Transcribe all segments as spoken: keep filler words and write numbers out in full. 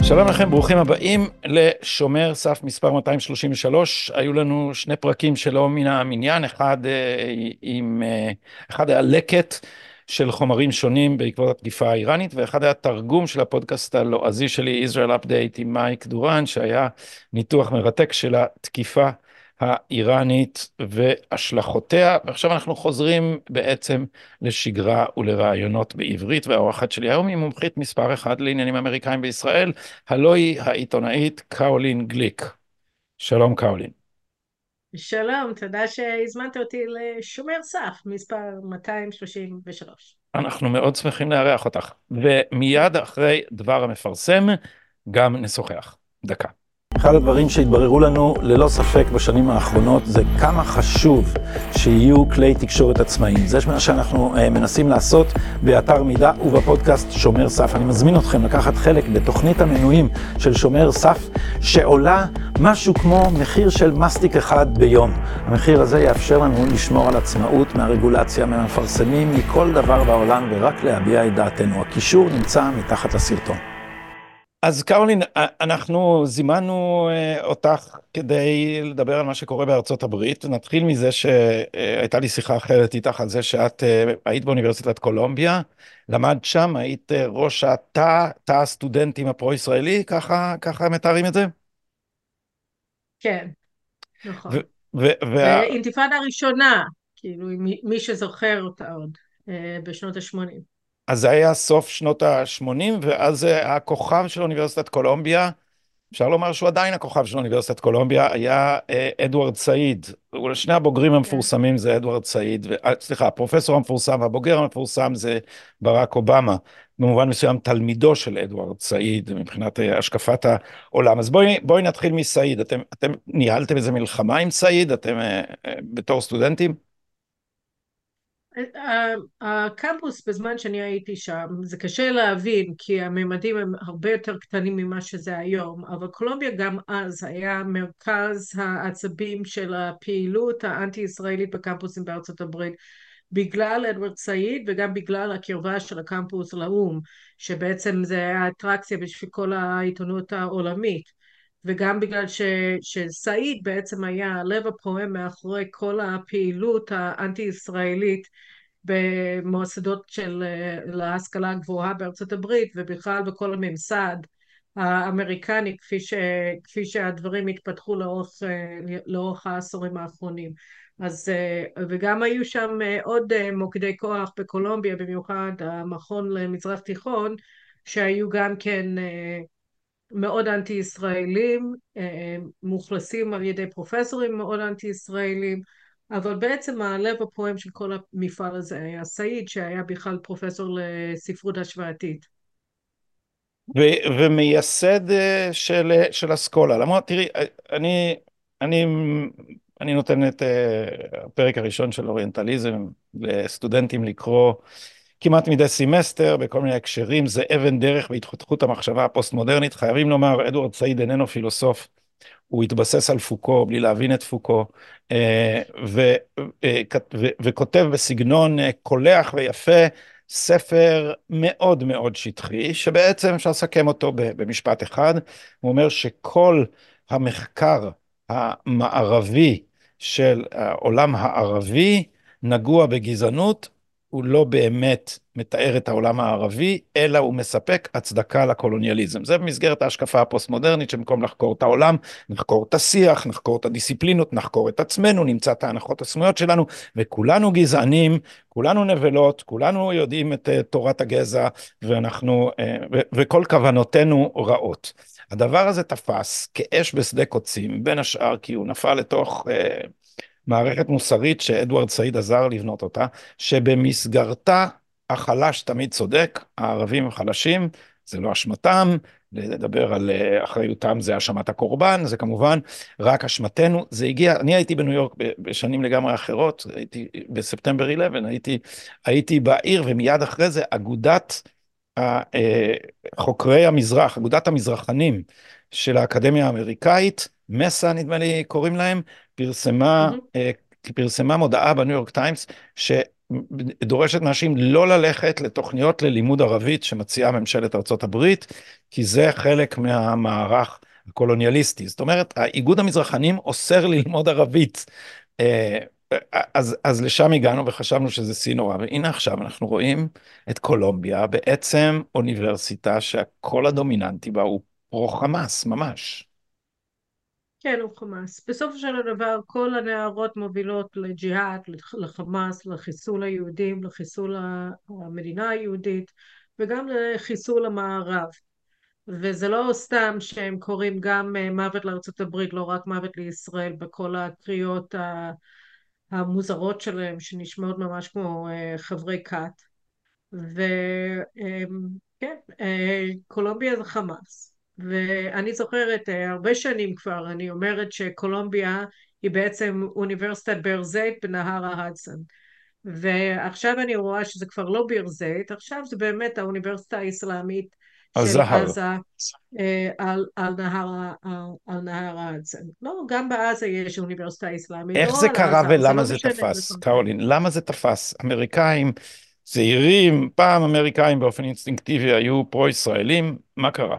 שלום לכם, ברוכים הבאים לשומר סף מספר מאתיים שלושים ושלוש. היו לנו שני פרקים שלא מן המניין, אחד אה, עם, אה, אחד היה לקט של חומרים שונים בעקבות התקיפה האיראנית, ואחד היה תרגום של הפודקאסט הלועזי שלי, Israel Update עם מייק דורן, שהיה ניתוח מרתק של התקיפה האיראנית והשלכותיה. ועכשיו אנחנו חוזרים בעצם לשגרה ולרעיונות בעברית, והאורחת שלי היום היא מומחית מספר אחד לעניינים אמריקאים בישראל, הלוא היא העיתונאית קאולין גליק. שלום קאולין. שלום, תודה שהזמנת אותי לשומר סף, מספר מאתיים שלושים ושלוש. אנחנו מאוד שמחים לארח אותך, ומיד אחרי דבר המפרסם גם נשוחח. דקה. אחד הדברים שהתבררו לנו ללא ספק בשנים האחרונות זה כמה חשוב שיהיו כלי תקשורת עצמאיים. זה מה שאנחנו מנסים לעשות באתר מידע ובפודקאסט שומר סף. אני מזמין אתכם לקחת חלק בתוכנית המנויים של שומר סף, שעולה משהו כמו מחיר של מסטיק אחד ביום. המחיר הזה יאפשר לנו לשמור על עצמאות מהרגולציה, מהמפרסמים, מכל דבר בעולם, ורק להביע את דעתנו. הקישור נמצא מתחת לסרטון. אז קאולין, אנחנו זימנו אותך כדי לדבר על מה שקורה בארצות הברית. נתחיל מזה שהייתה לי שיחה אחרת איתך על זה שאת היית באוניברסיטת קולומביה, למדת שם, היית ראש התא, תא הסטודנטים הפרו-ישראלי, ככה, ככה מתארים את זה? כן, נכון. ו- ו- וה- באינתיפאדה הראשונה, כאילו, מי מי שזוכר אותה עוד, אה, בשנות ה-שמונים. אז זה היה סוף שנות ה-שמונים, ואז הכוכב של אוניברסיטת קולומביה, אפשר לומר שהוא עדיין הכוכב של אוניברסיטת קולומביה, היה אה, אדוארד סעיד. שני הבוגרים כן. המפורסמים זה אדוארד סעיד, ו... סליחה, הפרופסור המפורסם והבוגר המפורסם זה ברק אובמה, במובן מסוים תלמידו של אדוארד סעיד, מבחינת אה, השקפת העולם. אז בואי, בואי נתחיל מסעיד. אתם, אתם ניהלתם איזה מלחמה עם סעיד, אתם אה, אה, בתור סטודנטים? ה- הקמפוס בזמן שאני הייתי שם, זה קשה להבין כי הממדים הם הרבה יותר קטנים ממה שזה היום, אבל קולומביה גם אז היה מרכז העצבים של הפעילות האנטי-ישראלית בקמפוסים בארצות הברית, בגלל אדוארד סעיד וגם בגלל הקרבה של הקמפוס לאו"ם, שבעצם זה היה אטרקציה בשביל כל העיתונות העולמית, וגם בגלל ש, שסעיד בעצם היה הלב הפועם מאחורי כל הפעילות האנטי-ישראלית במוסדות של להשכלה הגבוהה בארצות הברית, ובכלל בכל הממסד האמריקני, כפי ש, כפי שהדברים התפתחו לאורך, לאורך העשורים האחרונים. אז, וגם היו שם עוד מוקדי כוח בקולומביה, במיוחד המכון למזרח תיכון, שהיו גם כן מאוד אנטי-ישראלים, מוכלסים על ידי פרופסורים מאוד אנטי-ישראלים, אבל בעצם הלב הפועם של כל המפעל הזה היה סעיד, שהיה בכלל פרופסור לספרות השוואתית. ו- ומייסד אה, של, של אסכולה. למרות, תראי, אה, אני, אני, אני נותן את אה, הפרק הראשון של אוריינטליזם לסטודנטים לקרוא כמעט מדי סמסטר, בכל מיני הקשרים. זה אבן דרך בהתפתחות המחשבה הפוסט-מודרנית. חייבים לומר, אדוארד סעיד איננו פילוסוף, הוא התבסס על פוקו בלי להבין את פוקו, אה, ו- אה, ו- וכותב בסגנון אה, קולח ויפה, ספר מאוד מאוד שטחי, שבעצם אפשר לסכם אותו במשפט אחד. הוא אומר שכל המחקר המערבי של העולם הערבי נגוע בגזענות, הוא לא באמת מתאר את העולם הערבי, אלא הוא מספק הצדקה לקולוניאליזם. זה במסגרת ההשקפה הפוסט-מודרנית, שבמקום לחקור את העולם, נחקור את השיח, נחקור את הדיסציפלינות, נחקור את עצמנו, נמצא את ההנחות הסמויות שלנו, וכולנו גזענים, כולנו נבלות, כולנו יודעים את uh, תורת הגזע, ואנחנו, uh, ו- וכל כוונותינו רעות. הדבר הזה תפס כאש בשדה קוצים, בין השאר כי הוא נפל לתוך uh, מערכת מוסרית שאדוארד סעיד עזר לבנות אותה, שבמסגרתה החלש תמיד צודק, הערבים הם חלשים, זה לא אשמתם, לדבר על אחריותם זה אשמת הקורבן, זה כמובן רק אשמתנו. זה הגיע, אני הייתי בניו יורק בשנים לגמרי אחרות, הייתי בספטמבר אחת עשר, הייתי, הייתי בעיר, ומיד אחרי זה אגודת חוקרי המזרח, אגודת המזרחנים של האקדמיה האמריקאית, מסה נדמה לי קוראים להם, פרסמה, Mm-hmm. פרסמה מודעה בניו יורק טיימס, ש דורשת מאנשים לא ללכת לתוכניות ללימוד ערבית שמציעה ממשלת ארצות הברית, כי זה חלק מהמערך הקולוניאליסטי. זאת אומרת, האיגוד המזרחנים אוסר ללמוד ערבית. אה, אז, אז לשם הגענו וחשבנו שזה שיא נורא, והנה עכשיו אנחנו רואים את קולומביה, בעצם אוניברסיטה שהקול הדומיננטי בה הוא פרו-חמאס, ממש. כן, הוא חמאס. בסופו של דבר, כל הנערות מובילות לג'יהאד, לחמאס, לחיסול היהודים, לחיסול המדינה היהודית, וגם לחיסול המערב. וזה לא סתם שהם קוראים גם אה, מוות לארצות הברית, לא רק מוות לישראל, בכל הקריאות ה- המוזרות שלהם, שנשמעות ממש כמו אה, חברי כת. וכן, קולומביה זה חמאס. ואני זוכרת אה, הרבה שנים כבר, אני אומרת שקולומביה היא בעצם אוניברסיטת ביר זית בנהר ההדסון. ועכשיו אני רואה שזה כבר לא ביר זית, עכשיו זה באמת האוניברסיטה האסלאמית של הזהר. עזה אה, על, על נהר, ה- על, על נהר ההדסון. לא, גם בעזה יש אוניברסיטה אסלאמית, איך לא זה על קרה עזה, אבל זה ולמה לא זה משנה. תפס, קרולין? למה זה תפס? אמריקאים צעירים, פעם אמריקאים באופן אינסטינקטיבי היו פרו-ישראלים, מה קרה?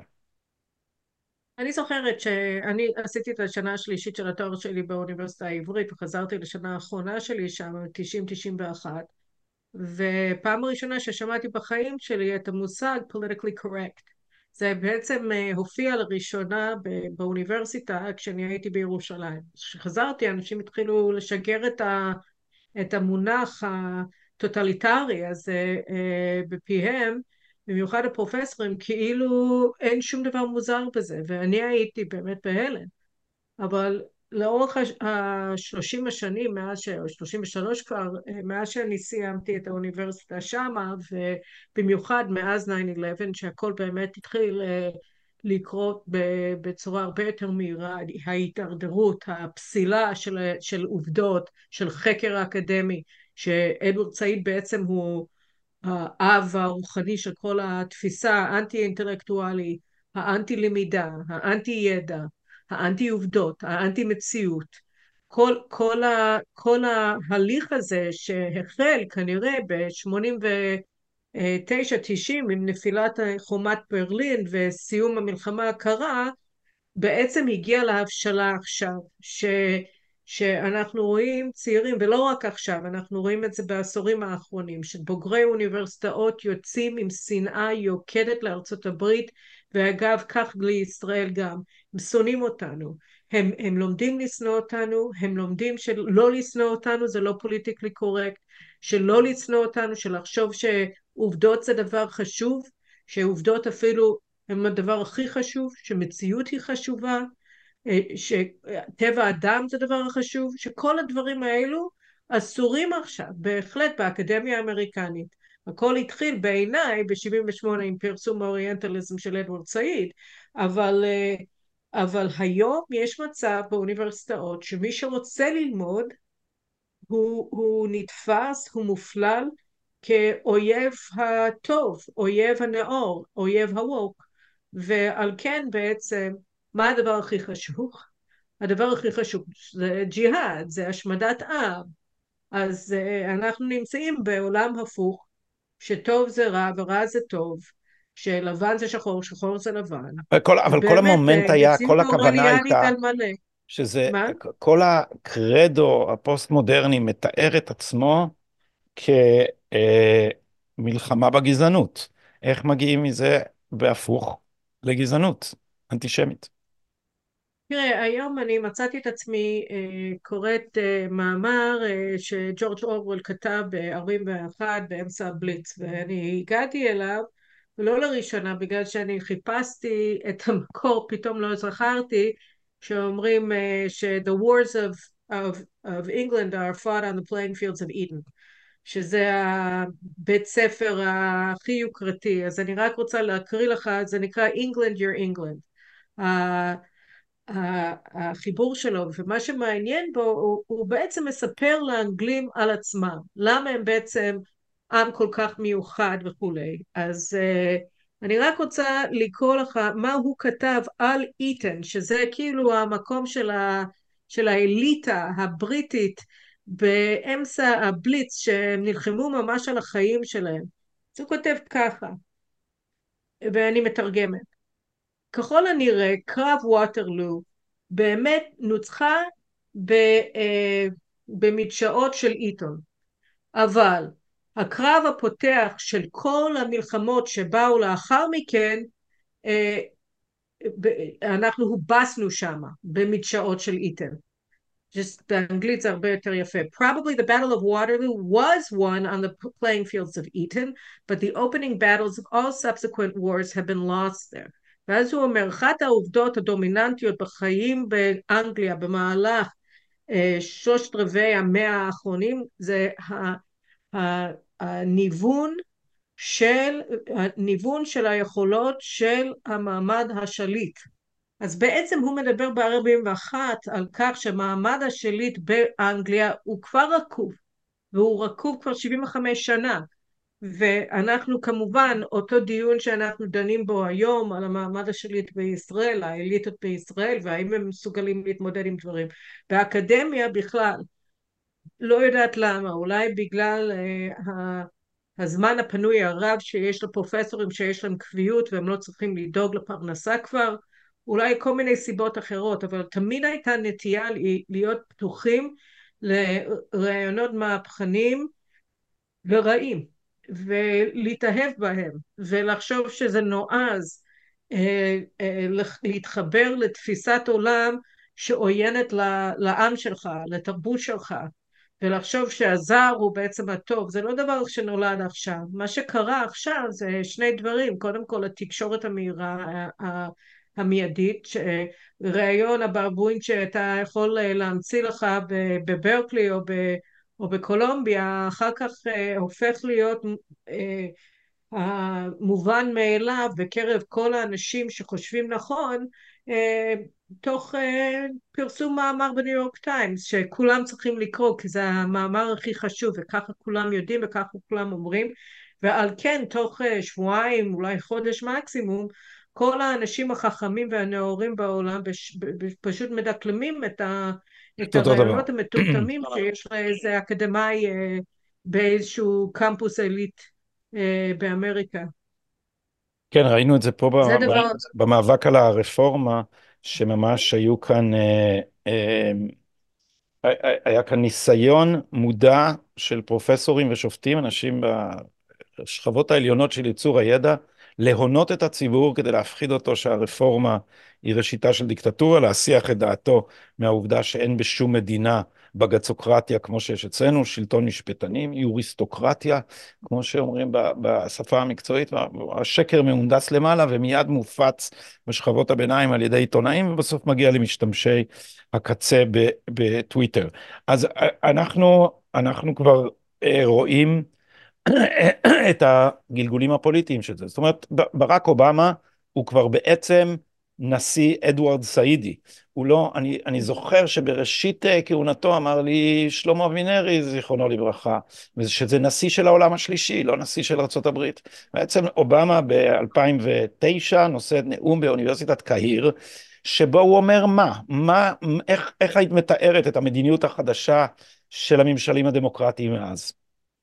אני זוכרת שאני עשיתי את השנה השלישית של התואר שלי באוניברסיטה העברית וחזרתי לשנה האחרונה שלי שם, תשעים תשעים ואחת, ופעם ראשונה ששמעתי בחיים שלי את המושג politically correct. זה בעצם אה, הופיע לראשונה ב- באוניברסיטה כשאני הייתי בירושלים. כשחזרתי אנשים התחילו לשגר את ה... את המונח הטוטליטרי הזה אה, בפיהם, במיוחד הפרופסורים, כאילו אין שום דבר מוזר בזה, ואני הייתי באמת בהלם. אבל לאורך השלושים השנים, מאז ש... או שלושים ושלוש כבר, אה, מאז שאני סיימתי את האוניברסיטה שמה, ובמיוחד מאז תשע אחת עשרה, שהכל באמת התחיל אה, לקרות בצורה הרבה יותר מהירה, ההידרדרות, הפסילה של, של עובדות, של חקר אקדמי, שאדוארד סעיד בעצם הוא האב הרוחני של כל התפיסה האנטי-אינטלקטואלי, האנטי-למידה, האנטי-ידע, האנטי-עובדות, האנטי-מציאות. כל, כל, ה, כל ההליך הזה שהחל כנראה ב-שמונים ותשע תשעים עם נפילת חומת ברלין וסיום המלחמה הקרה, בעצם הגיע להבשלה עכשיו, ש, שאנחנו רואים צעירים, ולא רק עכשיו, אנחנו רואים את זה בעשורים האחרונים, שבוגרי אוניברסיטאות יוצאים עם שנאה יוקדת לארצות הברית, ואגב כך לישראל גם, הם שונאים אותנו, הם, הם לומדים לשנוא אותנו, הם לומדים שלא לשנוא אותנו זה לא פוליטיקלי קורקט, שלא לשנוא אותנו, שלחשוב שעובדות זה דבר חשוב, שעובדות אפילו הם הדבר הכי חשוב, שמציאות היא חשובה, שטבע האדם זה הדבר החשוב, שכל הדברים האלו אסורים עכשיו, בהחלט באקדמיה האמריקנית. הכל התחיל בעיניי ב-שבעים ושמונה עם פרסום האוריינטליזם של אדוארד סעיד, אבל, אבל היום יש מצב באוניברסיטאות שמי שרוצה ללמוד הוא, הוא נתפס, הוא מופלל כאויב הטוב, אויב הנאור, אויב הווק, ועל כן בעצם, מה הדבר הכי חשוב? הדבר הכי חשוב זה ג'יהאד, זה השמדת עם. אז uh, אנחנו נמצאים בעולם הפוך, שטוב זה רע ורע זה טוב, שלבן זה שחור, שחור זה לבן. אבל כל, אבל כל ובאמת, המומנט uh, היה, מציאות כל הכוונה אורליאנית הייתה על מלא. שזה, מה? כל הקרדו הפוסט-מודרני מתאר את עצמו כמלחמה בגזענות. איך מגיעים מזה בהפוך לגזענות אנטישמית? תראה, היום אני מצאתי את עצמי אה, קוראת אה, מאמר אה, שג'ורג' אורוול כתב ב-ארבעים ואחת באמצע הבליץ, ואני הגעתי אליו, ולא לראשונה, בגלל שאני חיפשתי את המקור, פתאום לא זכרתי, שאומרים אה, ש-The wars of, of, of England are fought on the playing fields of Eden, שזה הבית ספר הכי יוקרתי. אז אני רק רוצה להקריא לך, זה נקרא England, Your England. החיבור שלו, ומה שמעניין בו, הוא, הוא בעצם מספר לאנגלים על עצמם, למה הם בעצם עם כל כך מיוחד וכולי. אז uh, אני רק רוצה לקרוא לך מה הוא כתב על איתן, שזה כאילו המקום של, ה, של האליטה הבריטית באמצע הבליץ שהם נלחמו ממש על החיים שלהם. אז הוא כותב ככה, ואני מתרגמת: ככל הנראה קרב ווטרלו באמת נוצחה ב, אה, במדשאות של עיתון, אבל הקרב הפותח של כל המלחמות שבאו לאחר מכן, אה, אנחנו הובסנו שמה במדשאות של עיתון. just באנגלית זה הרבה יותר יפה. Probably the Battle of Waterloo was won on the playing fields of Eton, but the opening battles of all subsequent wars have been lost there. ואז הוא אומר, אחת העובדות הדומיננטיות בחיים באנגליה במהלך אה, שלושת רבעי המאה האחרונים זה הניוון של, הניוון של היכולות של המעמד השליט. אז בעצם הוא מדבר ב-ארבעים ואחת על כך שמעמד השליט באנגליה הוא כבר רקוב, והוא רקוב כבר שבעים וחמש שנה, ואנחנו כמובן אותו דיון שאנחנו דנים בו היום על המעמד השליט בישראל, האליטות בישראל, והאם הם מסוגלים להתמודד עם דברים. באקדמיה בכלל, לא יודעת למה, אולי בגלל אה, הזמן הפנוי הרב שיש לפרופסורים שיש להם קביעות והם לא צריכים לדאוג לפרנסה כבר, אולי כל מיני סיבות אחרות, אבל תמיד הייתה נטייה להיות פתוחים לרעיונות מהפכניים ורעים, ולהתאהב בהם, ולחשוב שזה נועז אה, אה, להתחבר לתפיסת עולם שעוינת לעם שלך, לתרבות שלך, ולחשוב שהזר הוא בעצם הטוב. זה לא דבר שנולד עכשיו. מה שקרה עכשיו זה שני דברים: קודם כל התקשורת המהירה המיידית, ראיון הברבוין שאתה יכול להמציא לך בברקלי או ב... או בקולומביה, אחר כך אה, הופך להיות אה, המובן מאליו בקרב כל האנשים שחושבים נכון, אה, תוך אה, פרסום מאמר בניו יורק טיימס, שכולם צריכים לקרוא, כי זה המאמר הכי חשוב, וככה כולם יודעים וככה כולם אומרים, ועל כן תוך אה, שבועיים, אולי חודש מקסימום, כל האנשים החכמים והנאורים בעולם בש, ב, ב, פשוט מדקלמים את ה... את את אותו דבר. הרעיונות המטומטמים שיש לאיזה אקדמאי אה, באיזשהו קמפוס עילית אה, באמריקה. כן, ראינו את זה פה זה ב- ב- דבר, במאבק על הרפורמה, שממש היו כאן, אה, אה, היה כאן ניסיון מודע של פרופסורים ושופטים, אנשים בשכבות העליונות של ייצור הידע, להונות את הציבור כדי להפחיד אותו שהרפורמה היא ראשיתה של דיקטטורה, להסיח את דעתו מהעובדה שאין בשום מדינה בגצוקרטיה כמו שיש אצלנו, שלטון משפטנים, יוריסטוקרטיה, כמו שאומרים בשפה המקצועית, השקר מהונדס למעלה ומיד מופץ בשכבות הביניים על ידי עיתונאים, ובסוף מגיע למשתמשי הקצה בטוויטר. אז אנחנו, אנחנו כבר רואים את הגלגולים הפוליטיים של זה. זאת אומרת, ברק אובמה הוא כבר בעצם נשיא אדוארד סעידי. הוא לא, אני, אני זוכר שבראשית כהונתו אמר לי שלמה אבינרי, זיכרונו לברכה, שזה נשיא של העולם השלישי, לא נשיא של ארצות הברית. בעצם אובמה ב-אלפיים ותשע נושא נאום באוניברסיטת קהיר, שבו הוא אומר מה, מה איך, איך היית מתארת את המדיניות החדשה של הממשלים הדמוקרטיים מאז?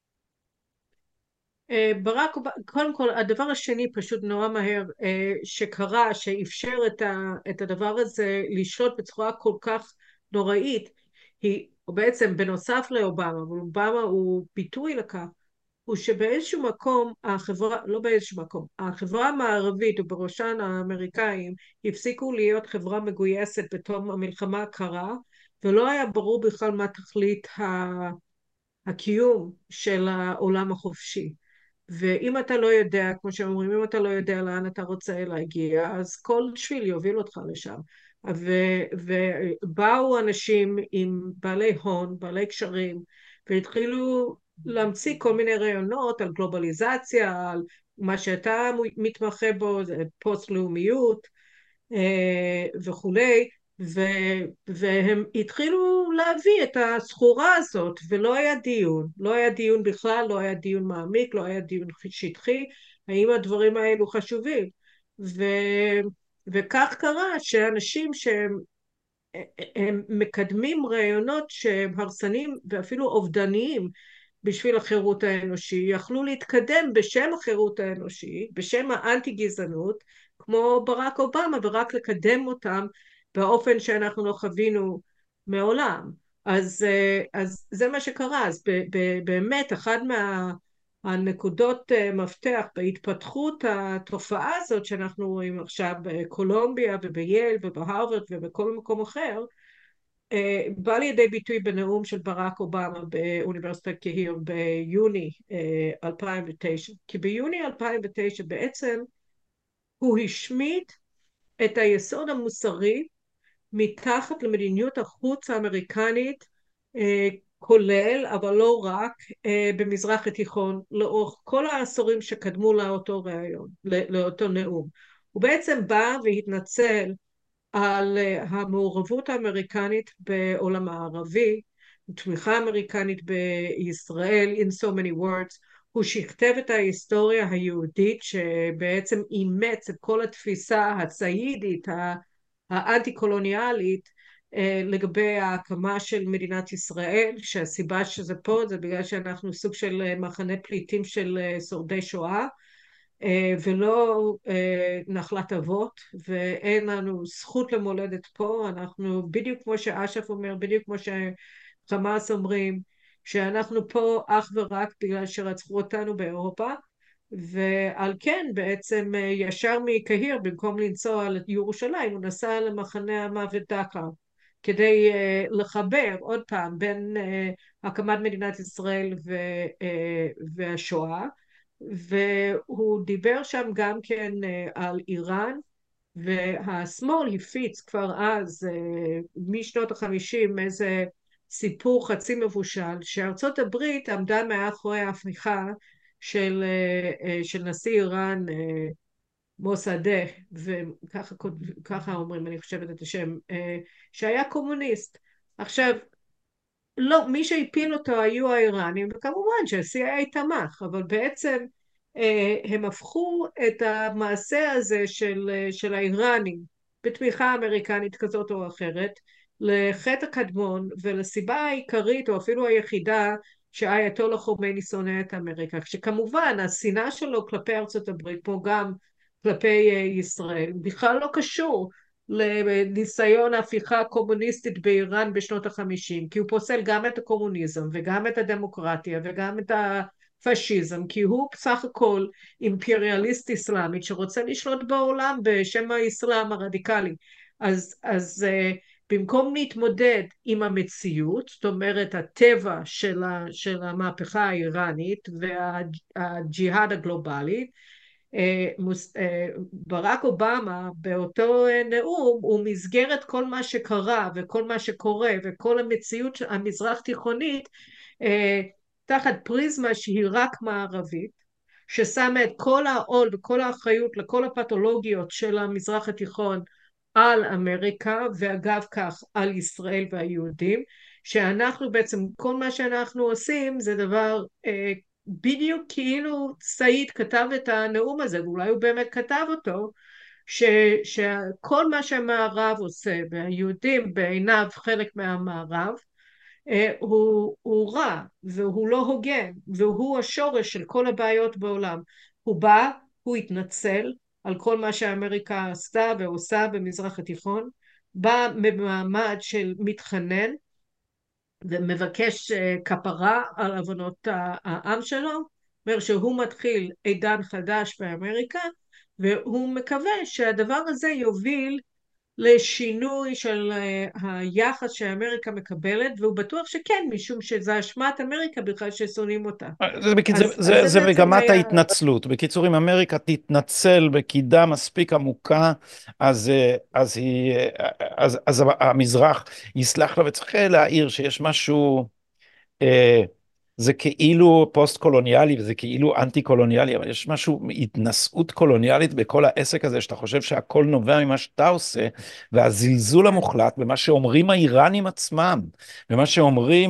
אה, ברק, קודם כל, הדבר השני פשוט נורא מהר אה, שקרה, שאפשר את, ה, את הדבר הזה לשלוט בצורה כל כך נוראית, היא בעצם בנוסף לאובמה, ואובמה הוא ביטוי לכך, הוא שבאיזשהו מקום החברה, לא באיזשהו מקום, החברה המערבית ובראשן האמריקאים הפסיקו להיות חברה מגויסת בתום המלחמה הקרה, ולא היה ברור בכלל מה תכלית הקיום של העולם החופשי. ואם אתה לא יודע, כמו שאומרים, אם אתה לא יודע לאן אתה רוצה להגיע, אז כל שביל יוביל אותך לשם. ו- ובאו אנשים עם בעלי הון, בעלי קשרים, והתחילו להמציא כל מיני רעיונות על גלובליזציה, על מה שאתה מתמחה בו, זה פוסט-לאומיות אה, וכולי, ו, והם התחילו להביא את הסחורה הזאת, ולא היה דיון, לא היה דיון בכלל, לא היה דיון מעמיק, לא היה דיון שטחי, האם הדברים האלו חשובים. ו, וכך קרה שאנשים שהם הם מקדמים רעיונות שהם הרסניים ואפילו אובדניים בשביל החירות האנושי, יכלו להתקדם בשם החירות האנושי, בשם האנטי גזענות, כמו ברק אובמה, ורק לקדם אותם באופן שאנחנו לא חווינו מעולם. אז, אז זה מה שקרה. אז ב, ב, באמת אחד מה... הנקודות מפתח בהתפתחות התופעה הזאת שאנחנו רואים עכשיו בקולומביה ובייל ובהרווארד ובכל מקום אחר, בא לידי ביטוי בנאום של ברק אובמה באוניברסיטת קהיר ביוני אלפיים ותשע. כי ביוני אלפיים ותשע בעצם הוא השמיט את היסוד המוסרי מתחת למדיניות החוץ האמריקנית, כולל, אבל לא רק, במזרח התיכון, לאורך כל העשורים שקדמו לאותו רעיון, לאותו נאום. הוא בעצם בא והתנצל על המעורבות האמריקנית בעולם הערבי, תמיכה אמריקנית בישראל, in so many words. הוא שכתב את ההיסטוריה היהודית שבעצם אימץ את כל התפיסה הציידית, האנטי-קולוניאלית, לגבי ההקמה של מדינת ישראל, שהסיבה שזה פה זה בגלל שאנחנו סוג של מחנה פליטים של שורדי שואה, ולא נחלת אבות, ואין לנו זכות למולדת פה. אנחנו בדיוק כמו שאש"ף אומר, בדיוק כמו שחמאס אומרים, שאנחנו פה אך ורק בגלל שרצחו אותנו באירופה, ועל כן בעצם ישר מקהיר במקום לנסוע לירושלים הוא נסע למחנה המוות דכאו, כדי לחבר עוד פעם בין הקמת מדינת ישראל והשואה. והוא דיבר שם גם כן על איראן, והשמאל הפיץ כבר אז משנות החמישים איזה סיפור חצי מבושל שארצות הברית עמדה מאחורי ההפיכה של, של נשיא איראן מוסאדה, וככה ככה אומרים, אני חושבת את השם, שהיה קומוניסט. עכשיו, לא, מי שהפיל אותו היו האיראנים, וכמובן שה-סי איי איי תמך, אבל בעצם הם הפכו את המעשה הזה של, של האיראנים, בתמיכה אמריקנית כזאת או אחרת, לחטא הקדמון, ולסיבה העיקרית, או אפילו היחידה, שהאייתולה חומייני שונא את אמריקה, שכמובן השנאה שלו כלפי ארצות הברית, פה גם כלפי ישראל, בכלל לא קשור לניסיון ההפיכה הקומוניסטית באיראן בשנות החמישים, כי הוא פוסל גם את הקומוניזם וגם את הדמוקרטיה וגם את הפשיזם, כי הוא בסך הכל אימפריאליסט אסלאמית שרוצה לשלוט בעולם בשם האסלאם הרדיקלי. אז, אז במקום להתמודד עם המציאות, זאת אומרת הטבע של, ה, של המהפכה האיראנית והג'יהאד הגלובלי, ברק אובמה באותו נאום הוא מסגר את כל מה שקרה וכל מה שקורה וכל המציאות המזרח תיכונית תחת פריזמה שהיא רק מערבית, ששמה את כל העול וכל האחריות לכל הפתולוגיות של המזרח התיכון על אמריקה, ואגב כך על ישראל והיהודים, שאנחנו בעצם כל מה שאנחנו עושים זה דבר בדיוק כאילו סעיד כתב את הנאום הזה, ואולי הוא באמת כתב אותו, ש, שכל מה שהמערב עושה, והיהודים בעיניו חלק מהמערב, הוא, הוא רע, והוא לא הוגן, והוא השורש של כל הבעיות בעולם. הוא בא, הוא התנצל על כל מה שאמריקה עשתה ועושה במזרח התיכון, בא במעמד של מתחנן, ומבקש כפרה על עוונות העם שלו, אומר שהוא מתחיל עידן חדש באמריקה, והוא מקווה שהדבר הזה יוביל לשינוי של היחס שאמריקה מקבלת, והוא בטוח שכן, משום שזה אשמת אמריקה בכלל ששונאים אותה. זה, אז, זה, אז זה, זה זה בעצם מגמת היה... ההתנצלות. בקיצור, אם אמריקה תתנצל בקידה מספיק עמוקה, אז, אז, היא, אז, אז המזרח יסלח לה, וצריך להעיר שיש משהו... אה, זה כאילו פוסט קולוניאלי וזה כאילו אנטי קולוניאלי, אבל יש משהו, התנשאות קולוניאלית בכל העסק הזה, שאתה חושב שהכל נובע ממה שאתה עושה, והזלזול המוחלט במה שאומרים האיראנים עצמם, במה שאומרים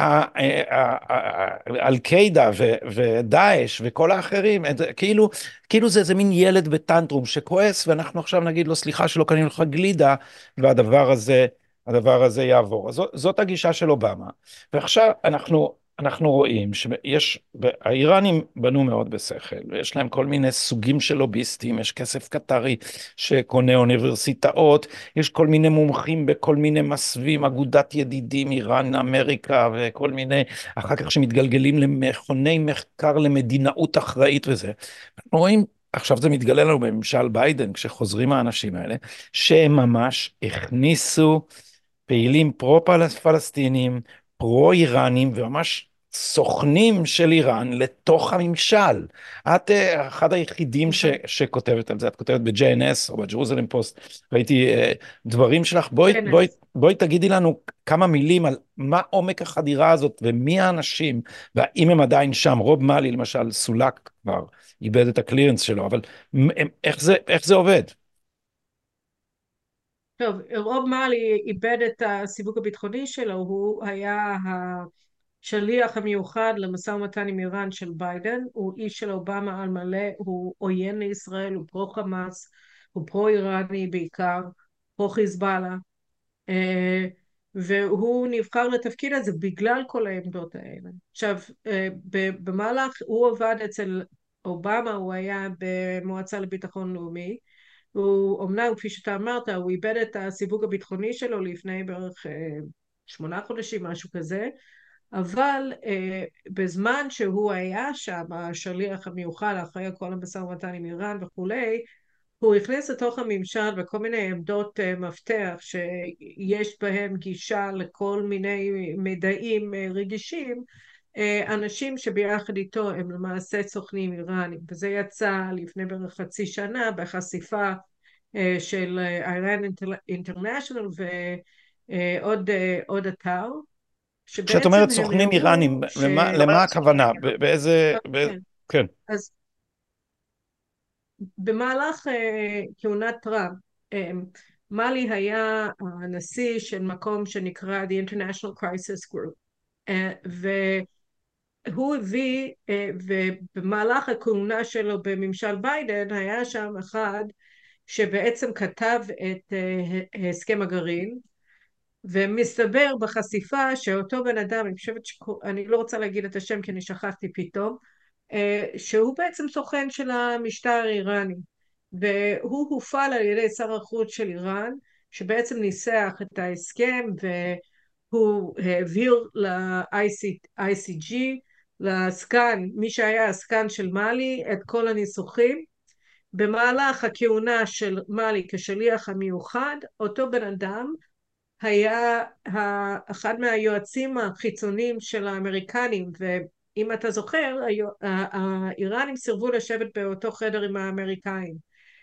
אל-קאידה ודאעש וכל האחרים, כאילו, כאילו זה איזה מין ילד בטנטרום שכועס, ואנחנו עכשיו נגיד לו סליחה שלא קנינו לך גלידה, והדבר הזה הדבר הזה יעבור. אז זאת, זאת הגישה של אובמה. ועכשיו אנחנו, אנחנו רואים שיש, האיראנים בנו מאוד בשכל, ויש להם כל מיני סוגים של לוביסטים, יש כסף קטרי שקונה אוניברסיטאות, יש כל מיני מומחים בכל מיני מסווים, אגודת ידידים, איראן, אמריקה, וכל מיני, אחר כך שמתגלגלים למכוני מחקר למדינאות אחראית וזה. אנחנו רואים, עכשיו זה מתגלה לנו בממשל ביידן, כשחוזרים האנשים האלה, שהם ממש הכניסו פעילים פרו-פלסטינים, פרו-איראנים, וממש סוכנים של איראן לתוך הממשל. את אה, אחד היחידים ש, נכון. שכותבת על זה, את כותבת ב-ג'יי אן אס או בג'רוזלם פוסט, ראיתי אה, דברים שלך, בואי, בואי, כנס. בואי תגידי לנו כמה מילים על מה עומק החדירה הזאת, ומי האנשים, והאם הם עדיין שם. רוב מאלי למשל סולק כבר, איבד את הקלירנס שלו, אבל מ- איך זה, איך זה עובד? טוב, רוב מאלי איבד את הסיווג הביטחוני שלו, הוא היה השליח המיוחד למשא ומתן עם איראן של ביידן, הוא איש של אובמה על מלא, הוא עוין לישראל, הוא פרו חמאס, הוא פרו איראני בעיקר, פרו חיזבאללה, אה, והוא נבחר לתפקיד הזה בגלל כל העמדות האלה. עכשיו, אה, במהלך, הוא עבד אצל אובמה, הוא היה במועצה לביטחון לאומי, הוא אומנם, כפי שאתה אמרת, הוא איבד את הסיווג הביטחוני שלו לפני בערך אה, שמונה חודשים, משהו כזה, אבל אה, בזמן שהוא היה שם, השליח המיוחד אחרי כל המשא ומתן עם איראן וכולי, הוא הכניס לתוך הממשל בכל מיני עמדות uh, מפתח שיש בהם גישה לכל מיני מידעים uh, רגישים, uh, אנשים שביחד איתו הם למעשה סוכנים איראנים, וזה יצא לפני בערך חצי שנה בחשיפה uh, של איראן אינטרנשיונל ועוד uh, עוד אתר, כשאת אומרת שבעצם הם סוכנים איראנים, הראו ש... למה, למה הכוונה? ב- באיזה, באיזה... כן. כן. אז במהלך uh, כהונת טראמפ, um, מאלי היה הנשיא של מקום שנקרא The International Crisis Group, uh, והוא הביא, uh, ובמהלך הכהונה שלו בממשל ביידן היה שם אחד שבעצם כתב את uh, הסכם הגרעין, ומסתבר בחשיפה שאותו בן אדם, אני חושבת שאני לא רוצה להגיד את השם כי אני שכחתי פתאום, אה, שהוא בעצם סוכן של המשטר האיראני, והוא הופעל על ידי שר החוץ של איראן שבעצם ניסח את ההסכם, והוא העביר ל-איי סי ג'י, לסקן, מי שהיה הסקן של מאלי, את כל הניסוחים. במהלך הכהונה של מאלי כשליח המיוחד, אותו בן אדם היה אחד מהיועצים החיצוניים של האמריקנים, ואם אתה זוכר, האיראנים סירבו לשבת באותו חדר עם האמריקאים,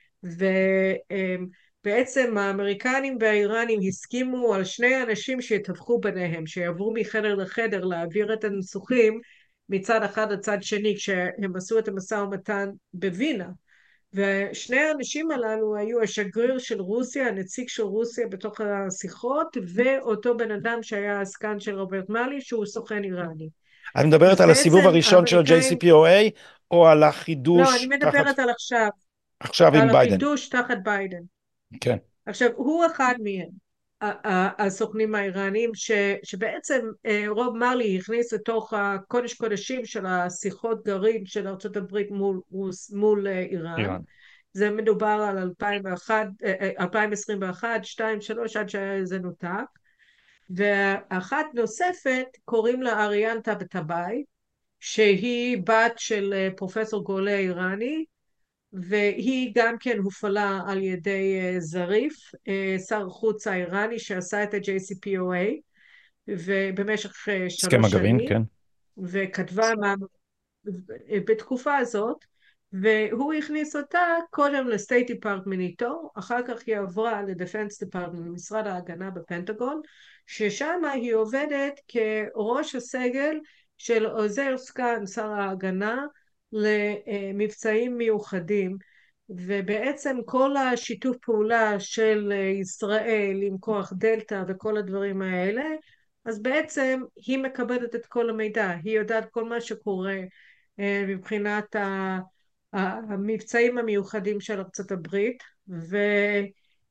ובעצם האמריקנים והאיראנים הסכימו על שני אנשים שיתווכו ביניהם, שיעברו מחדר לחדר להעביר את הניסוחים מצד אחד לצד שני, כשהם עשו את המשא ומתן בווינה. ושני האנשים הללו היו השגריר של רוסיה, הנציג של רוסיה בתוך השיחות, ואותו בן אדם שהיה הסגן של רוברט מאלי, שהוא סוכן איראני. את מדברת אז על הסיבוב בעצם הראשון של האמריקאים, ה-ג'יי סי פי או איי, או על לא, אני החידוש תחת, מדברת על עכשיו, עכשיו עם על ביידן? החידוש תחת ביידן. כן. עכשיו, הוא אחד מהם, ה- ה- הסוכנים האיראנים, ש, שבעצם אה, רוב מאלי הכניס לתוך הקודש קודשים של השיחות גרעין של ארצות הברית מול, מול אה, איראן. איראן. זה מדובר על אלפיים ואחת, אלפיים עשרים ואחת, שתיים, שלוש, עד שזה נותק. ואחת נוספת קוראים לה אריאן טבטבאי, שהיא בת של אה, פרופסור גולה איראני, והיא גם כן הופעלה על ידי אה, זריף, אה, שר החוץ האיראני שעשה את ה-ג'יי סי פי או איי ובמשך אה, הסכם שלוש הגרעין, שנים, כן. וכתבה מה, בתקופה הזאת, והוא הכניס אותה קודם לסטייט דיפרטמנט איתו, אחר כך היא עברה לדפנס דיפרטמנט, למשרד ההגנה בפנטגון, ששם היא עובדת כראש הסגל של עוזר סגן שר ההגנה למבצעים מיוחדים, ובעצם כל השיתוף פעולה של ישראל עם כוח דלתא וכל הדברים האלה, אז בעצם היא מקבלת את כל המידע, היא יודעת כל מה שקורה אה, מבחינת ה- ה- המבצעים המיוחדים של ארצות הברית, והיא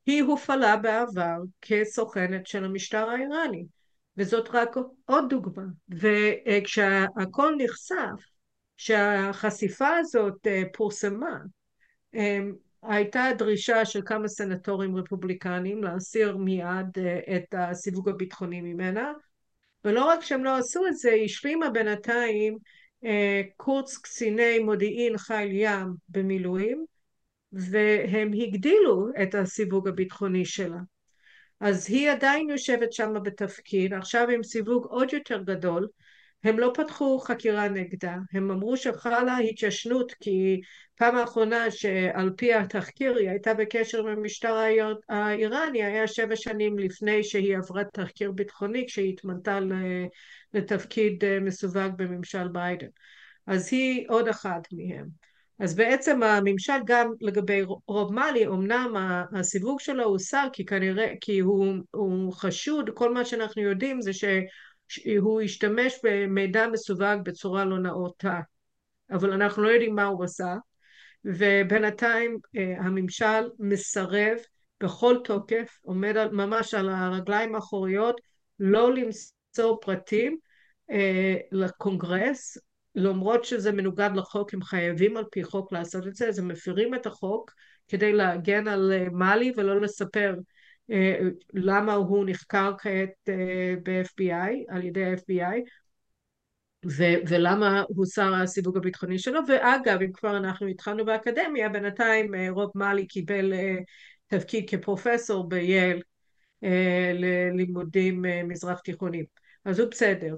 היא הופעלה בעבר כסוכנת של המשטר האיראני, וזאת רק עוד דוגמה. וכשהכל נחשף, שהחשיפה הזאת אה, פורסמה, אה, הייתה דרישה של כמה סנטורים רפובליקנים להסיר מיד אה, את הסיווג הביטחוני ממנה, ולא רק שהם לא עשו את זה, השלימה בינתיים אה, קורס קציני מודיעין חיל ים במילואים, והם הגדילו את הסיווג הביטחוני שלה. אז היא עדיין יושבת שם בתפקיד, עכשיו עם סיווג עוד יותר גדול. הם לא פתחו חקירה נגדה, הם אמרו שחלה התיישנות, כי פעם האחרונה שעל פי התחקיר היא הייתה בקשר עם המשטר האיראני היה שבע שנים לפני שהיא עברה תחקיר ביטחוני, כשהיא התמנתה לתפקיד מסווג בממשל ביידן. אז היא עוד אחת מהם. אז בעצם הממשל גם לגבי רוב מאלי, אמנם הסיווג שלו הוסר כי כנראה, כי הוא, הוא חשוד, כל מה שאנחנו יודעים זה שהוא השתמש במידע מסווג בצורה לא נאותה, אבל אנחנו לא יודעים מה הוא עשה, ובינתיים הממשל מסרב בכל תוקף, עומד ממש על הרגליים האחוריות, לא למסור פרטים לקונגרס, למרות שזה מנוגד לחוק, הם חייבים על פי חוק לעשות את זה, אז הם מפירים את החוק כדי להגן על מאלי ולא לספר למה הוא נחקר כעת ב-אף בי איי, על ידי ה-אף בי איי, ו- ולמה הוסר הסיווג הביטחוני שלו. ואגב, אם כבר אנחנו התחלנו באקדמיה, בינתיים רוב מאלי קיבל תפקיד כפרופסור בייל ללימודים מזרח תיכונים, אז הוא בסדר.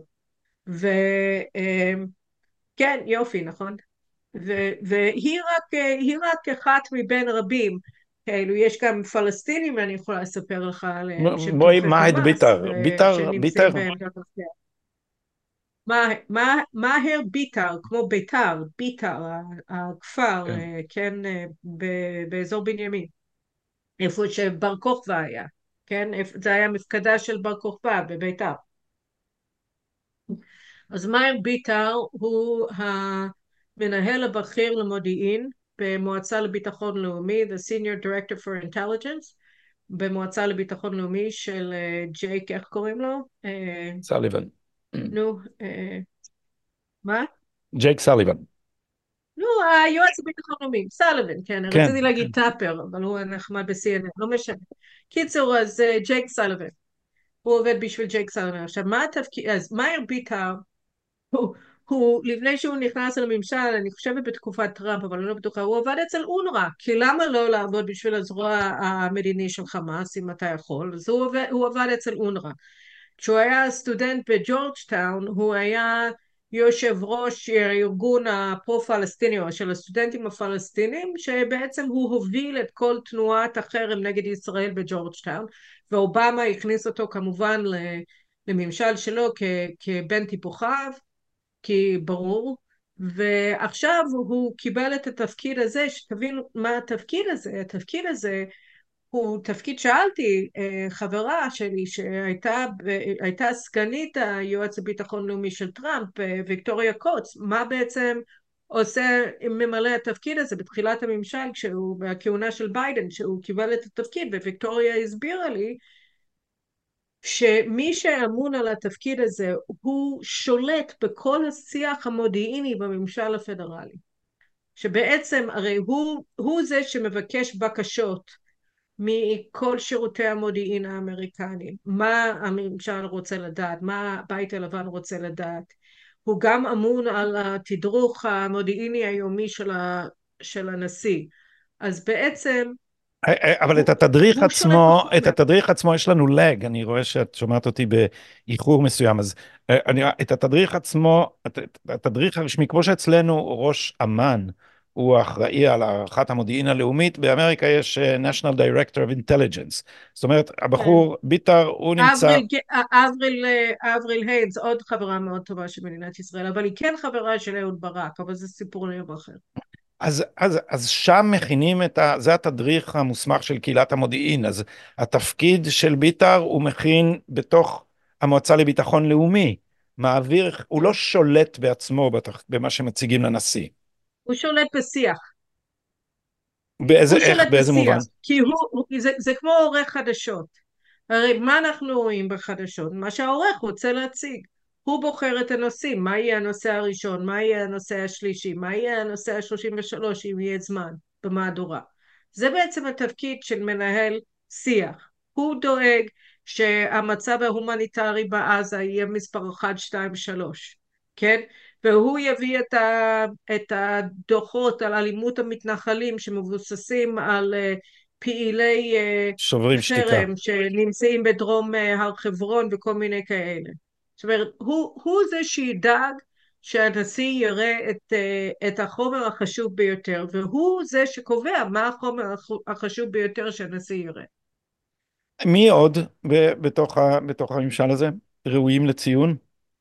וכן, יופי, נכון? ו- והיא רק, היא רק אחת מבין רבים, כאילו יש גם פלסטינים, אני יכולה לספר לך עליהם, שהם בואי, תומכי מהד חמאס, ביטר, ביטר, ביטר, שנמצאים בעמדת מפתח. מאהר ביטר, כמו ביתר, ביטר, הכפר, כן. כן, באזור בנימין, איפה שבר כוכבא היה, כן, זה היה מפקדה של בר כוכבא בביתר. אז מאהר ביטר הוא המנהל הבכיר למודיעין במועצה לביטחון לאומי, the senior director for intelligence, במועצה לביטחון לאומי של ג'ייק, איך קוראים לו? סליבן. נו, מה? ג'ייק סליבן. נו, היועץ לביטחון לאומי, סליבן, כן, כן, רציתי להגיד כן. טאפר, אבל הוא נחמד ב-סי אן אן, לא משנה. קיצור, אז ג'ייק סליבן, הוא עובד בשביל ג'ייק סליבן. עכשיו, מה התפקיד, אז מאיר ביטר, הוא, הוא, לפני שהוא נכנס לממשל, אני חושבת בתקופת טראמפ, אבל אני לא בטוחה, הוא עבד אצל אונר"א, כי למה לא לעבוד בשביל הזרוע המדיני של חמאס, אם אתה יכול? אז הוא עבד, הוא עבד אצל אונר"א. כשהוא היה סטודנט בג'ורג'טאון, הוא היה יושב ראש הארגון הפרו-פלסטיני, או של הסטודנטים הפלסטינים, שבעצם הוא הוביל את כל תנועת החרם נגד ישראל בג'ורג'טאון, ואובמה הכניס אותו כמובן לממשל שלו כבן טיפוחיו, כי ברור, ועכשיו הוא קיבל את התפקיד הזה, שתבינו מה התפקיד הזה, התפקיד הזה הוא תפקיד, שאלתי חברה שלי שהייתה סגנית היועץ הביטחון לאומי של טראמפ, ויקטוריה קוץ, מה בעצם עושה ממלא התפקיד הזה בתחילת הממשל, כשהוא בכהונה של ביידן, שהוא קיבל את התפקיד, וויקטוריה הסבירה לי שמי שאמון על התפקיד הזה הוא שולט בכל השיח המודיעיני בממשל הפדרלי, שבעצם הרי הוא, הוא זה שמבקש בקשות מכל שירותי המודיעין האמריקניים, מה הממשל רוצה לדעת, מה הבית הלבן רוצה לדעת. הוא גם אמון על התדרוך המודיעיני היומי של, ה, של הנשיא. אז בעצם אבל את הוא, התדריך הוא שולט עצמו, את בחומר. התדריך עצמו יש לנו לג, אני רואה שאת שומעת אותי באיחור מסוים, אז אני, את התדריך עצמו, את, התדריך הרשמי, כמו שאצלנו ראש אמ"ן הוא האחראי על הערכת המודיעין הלאומית, באמריקה יש National Director of Intelligence, זאת אומרת, כן. הבחור ביטר, הוא נמצא... אבריל, אבריל, אבריל היינס, עוד חברה מאוד טובה של מדינת ישראל, אבל היא כן חברה של אהוד ברק, אבל זה סיפור ליום אחר. אז, אז, אז שם מכינים את ה... זה התדריך המוסמך של קהילת המודיעין, אז התפקיד של ביטר הוא מכין בתוך המועצה לביטחון לאומי, מעביר, הוא לא שולט בעצמו בתח... במה שמציגים לנשיא. הוא שולט בשיח. באיזה, הוא איך, שולט באיזה בשיח, מובן? כי הוא, הוא זה, זה כמו עורך חדשות. הרי מה אנחנו רואים בחדשות? מה שהעורך רוצה להציג. הוא בוחר את הנושאים, מה יהיה הנושא הראשון, מה יהיה הנושא השלישי, מה יהיה הנושא השלושים ושלוש אם יהיה זמן במהדורה. זה בעצם התפקיד של מנהל שיח. הוא דואג שהמצב ההומניטרי בעזה יהיה מספר אחת, שתיים, שלוש, כן? והוא יביא את, ה, את הדוחות על אלימות המתנחלים שמבוססים על uh, פעילי uh, שוברים שתיקה. חרם שנמצאים בדרום uh, הר חברון וכל מיני כאלה. זאת אומרת, הוא, הוא זה שידאג שהנשיא יראה את, uh, את החומר החשוב ביותר, והוא זה שקובע מה החומר החשוב ביותר שהנשיא יראה. מי עוד ב- בתוך ה- בתוך הממשל הזה ראויים לציון?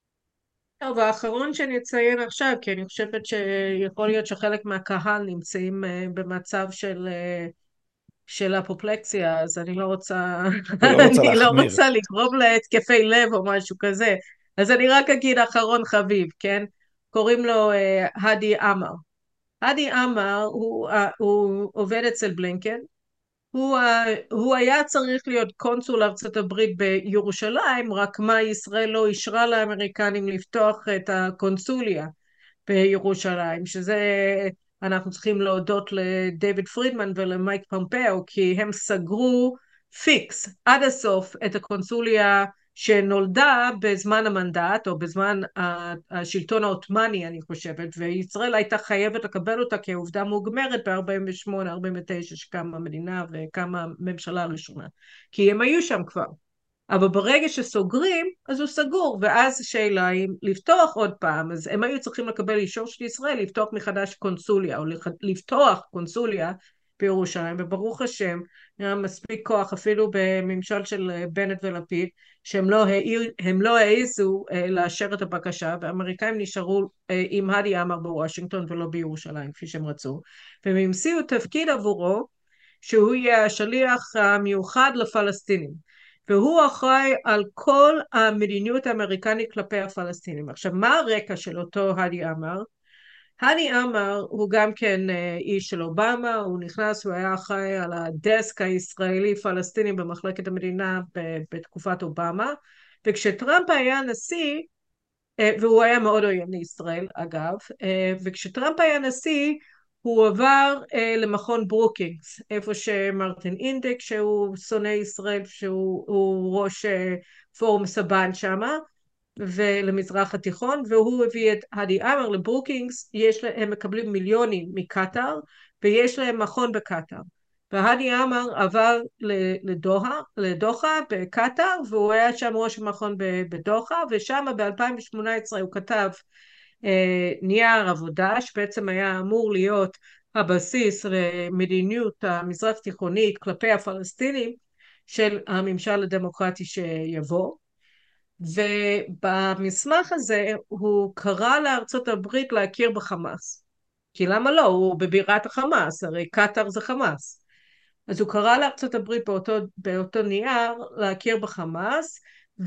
טוב, האחרון שאני אציין עכשיו, כי אני חושבת שיכול להיות שחלק מהקהל נמצאים אה, במצב של, אה, של אפופלקסיה, אז אני לא רוצה, אתה לא רוצה אני לא להחמיר. רוצה לגרום להתקפי לב או משהו כזה. אז אני רק אגיד אחרון חביב, כן? קוראים לו אה, האדי עמאר. האדי עמאר הוא, אה, הוא עובד אצל בלינקן, הוא, הוא היה צריך להיות קונסול ארצות הברית בירושלים, רק מה ישראל לא אישרה לאמריקנים לפתוח את הקונסוליה בירושלים, שזה אנחנו צריכים להודות לדייוויד פרידמן ולמייק פומפאו, כי הם סגרו פיקס עד הסוף את הקונסוליה שנולדה בזמן המנדט או בזמן השלטון העות'מאני אני חושבת, וישראל הייתה חייבת לקבל אותה כעובדה מוגמרת ב-ארבעים ושמונה ארבעים ותשע שקמה המדינה וקמה הממשלה הראשונה, כי הם היו שם כבר. אבל ברגע שסוגרים, אז הוא סגור, ואז השאלה אם לפתוח עוד פעם, אז הם היו צריכים לקבל אישור של ישראל לפתוח מחדש קונסוליה, או לפתוח קונסוליה בירושלים, וברוך השם, היה מספיק כוח אפילו בממשל של בנט ולפיד, שהם לא, העיר, לא העזו לאשר את הבקשה, והאמריקאים נשארו עם האדי עמאר בוושינגטון ולא בירושלים, כפי שהם רצו, והם המציאו תפקיד עבורו, שהוא יהיה השליח המיוחד לפלסטינים. והוא אחראי על כל המדיניות האמריקנית כלפי הפלסטינים. עכשיו, מה הרקע של אותו האדי עמאר? האדי עמאר הוא גם כן איש של אובמה, הוא נכנס, הוא היה אחראי על הדסק הישראלי-פלסטיני במחלקת המדינה בתקופת אובמה, וכשטראמפ היה נשיא, והוא היה מאוד עוין לישראל אגב, וכשטראמפ היה נשיא, הוא עבר אה, למכון ברוקינגס, איפה שמרטין אינדיק, שהוא שונא ישראל, שהוא ראש אה, פורום סבן שמה, ולמזרח התיכון, והוא הביא את האדי עמאר לברוקינגס, יש, הם מקבלים מיליונים מקטר, ויש להם מכון בקטר. והאדי עמאר עבר לדוחה, לדוחה בקטר, והוא היה שם ראש המכון בדוחה, ושם ב-אלפיים שמונה עשרה הוא כתב נייר עבודה שבעצם היה אמור להיות הבסיס למדיניות המזרח תיכונית כלפי הפלסטינים של הממשל הדמוקרטי שיבוא, ובמסמך הזה הוא קרא לארצות הברית להכיר בחמאס, כי למה לא? הוא בבירת החמאס, הרי קטר זה חמאס. אז הוא קרא לארצות הברית באותו, באותו נייר להכיר בחמאס,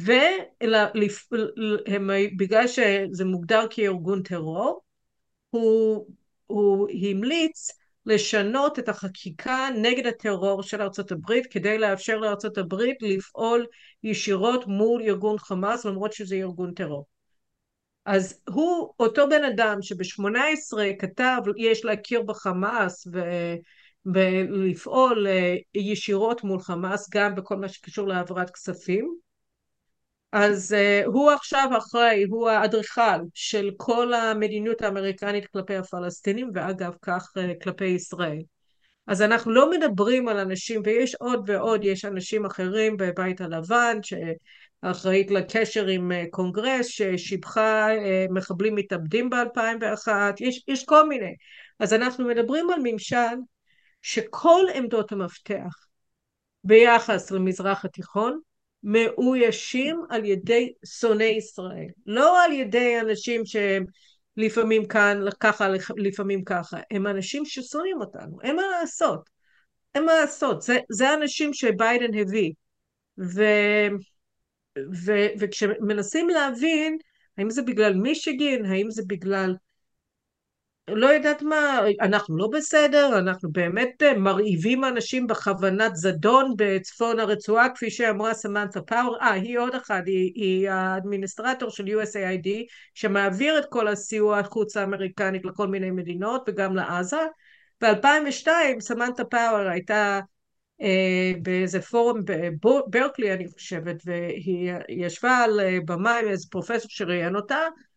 ובגלל שזה מוגדר כארגון טרור, הוא, הוא המליץ לשנות את החקיקה נגד הטרור של ארצות הברית, כדי לאפשר לארצות הברית לפעול ישירות מול ארגון חמאס, למרות שזה ארגון טרור. אז הוא אותו בן אדם שב-שמונה עשרה כתב יש להכיר בחמאס ו... ולפעול ישירות מול חמאס גם בכל מה שקשור להעברת כספים, אז uh, הוא עכשיו אחראי, הוא האדריכל של כל המדיניות האמריקנית כלפי הפלסטינים, ואגב כך uh, כלפי ישראל. אז אנחנו לא מדברים על אנשים, ויש עוד ועוד, יש אנשים אחרים בבית הלבן, שאחראית לקשר עם uh, קונגרס, ששיבחה uh, מחבלים מתאבדים ב-אלפיים ואחת, יש, יש כל מיני. אז אנחנו מדברים על ממשל שכל עמדות המפתח ביחס למזרח התיכון מאוישים על ידי שונאי ישראל, לא על ידי אנשים שהם לפעמים כאן ככה לפעמים ככה, הם אנשים ששונאים אותנו, אין מה לעשות, אין מה לעשות, זה, זה אנשים שביידן הביא, ו, ו, וכשמנסים להבין האם זה בגלל מישיגן, האם זה בגלל לא יודעת מה, אנחנו לא בסדר, אנחנו באמת מרעיבים אנשים בכוונת זדון בצפון הרצועה, כפי שאמרה סמנתה פאוור. אה, היא עוד אחת, היא, היא האדמיניסטרטור של יו אס איי איי די, שמעביר את כל הסיוע החוץ האמריקנית לכל מיני מדינות וגם לעזה. ב-אלפיים ושתיים סמנתה פאוור הייתה אה, באיזה פורום בברקלי, אני חושבת, והיא ישבה על במה עם איזה פרופסור שראיין אותה,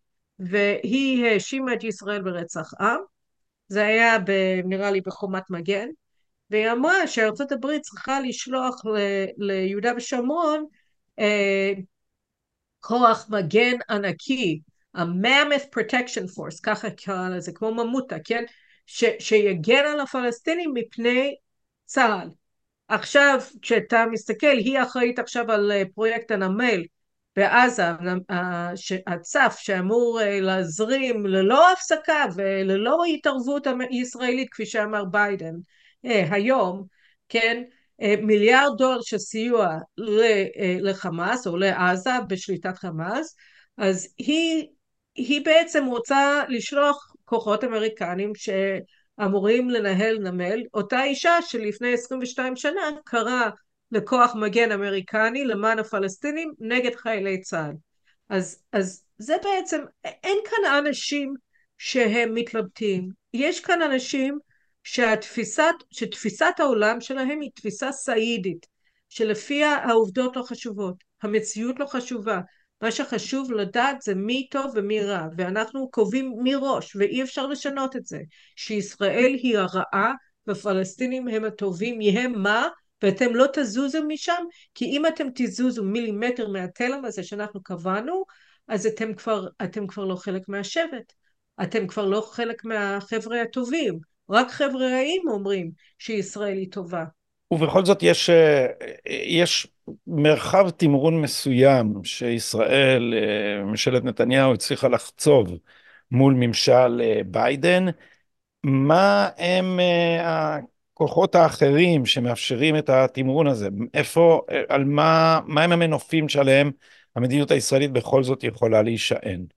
והיא האשימה את ישראל ברצח עם. זה היה ב, נראה לי בחומת מגן, והיא אמרה שארצות הברית צריכה לשלוח ל, ליהודה ושומרון אה, כוח מגן ענקי, ה-Mammoth Protection Force, ככה קרא לזה, כמו ממותה, כן? ש, שיגן על הפלסטינים מפני צה"ל. עכשיו, כשאתה מסתכל, היא אחראית עכשיו על פרויקט הנמל בעזה, הצף שאמור להזרים ללא הפסקה וללא התערבות ישראלית, כפי שאמר ביידן היום, כן, מיליארד דולר של סיוע לחמאס או לעזה בשליטת חמאס. אז היא, היא בעצם רוצה לשלוח כוחות אמריקנים ש... אמורים לנהל נמל, אותה אישה שלפני עשרים ושתיים שנה קראה לכוח מגן אמריקני למען הפלסטינים נגד חיילי צה"ל. אז, אז זה בעצם, אין כאן אנשים שהם מתלבטים, יש כאן אנשים שהתפיסת, שתפיסת העולם שלהם היא תפיסה סעידית, שלפיה העובדות לא חשובות, המציאות לא חשובה, מה שחשוב לדעת זה מי טוב ומי רע, ואנחנו קובעים מראש, ואי אפשר לשנות את זה, שישראל היא הרעה ופלסטינים הם הטובים, יהם מה, ואתם לא תזוזו משם, כי אם אתם תזוזו מילימטר מהתלם הזה שאנחנו קבענו, אז אתם כבר, אתם כבר לא חלק מהשבט, אתם כבר לא חלק מהחבר'ה הטובים, רק חבר'ה רעים אומרים שישראל היא טובה. ובכל זאת יש, אה, יש מרחב תמרון מסוים שישראל, אה, ממשלת נתניהו, הצליחה לחצוב מול ממשל אה, ביידן. מה הם אה, הכוחות האחרים שמאפשרים את התמרון הזה? איפה, אה, על מה, מה הם המנופים שעליהם המדיניות הישראלית בכל זאת יכולה להישען?